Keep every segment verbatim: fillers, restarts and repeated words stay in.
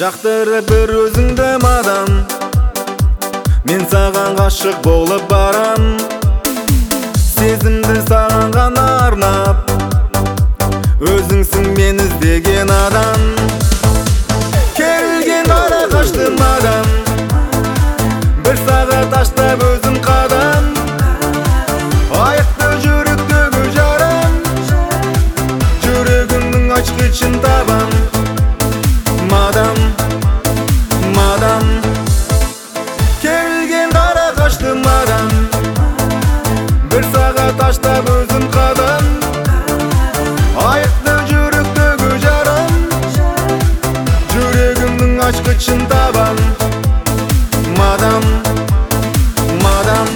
жақтырып бір өзіңді мадам, мен саған ғашық болып барам. Сезімді саған ғана арнап, өзіңсің мен іздеген адам. Келген ара қаштым адам, бір сағат аштап өзім қадам. Айықты жүректегі жарам, жүрегімнің ашқышын табам. Мадам, мадам, келген қара қаштым адам, бір сағат аштап өзім қадам. Айықты жүректегі жарам, жүрегімнің ашқышын табам. Мадам, мадам,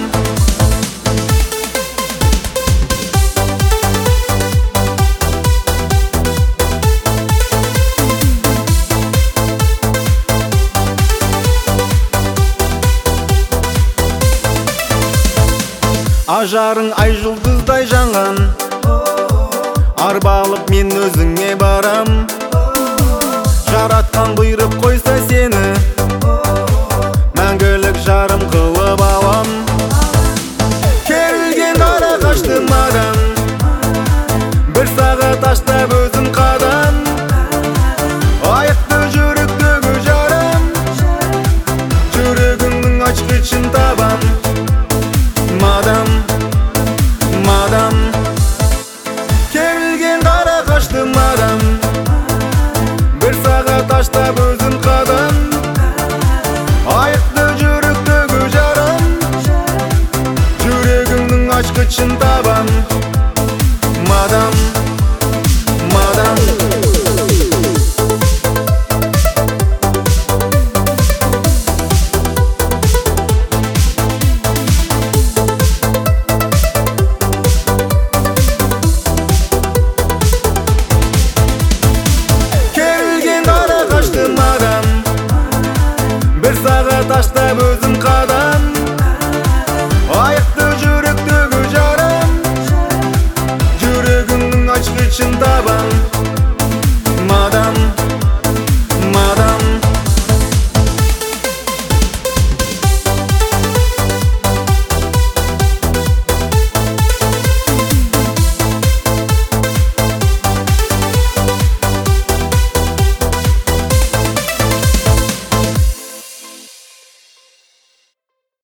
ажарың ай жұлдыздай жанған, арбалып мен өзіңе барам. Жаратқан бұйрып қойса сені, мәңгілік жарым қылып алам. Келген ара қаштым адам, бір сағат аштап өзім қадам. Айықты жүректегі жарам, жүрегімнің ашқышын табам. Мадам, мадам, келген қара қаштым адам, бір сағат аштап өзім қадам. Айықты жүректегі жарам, жүрегімнің ашқышын табам. Мадам,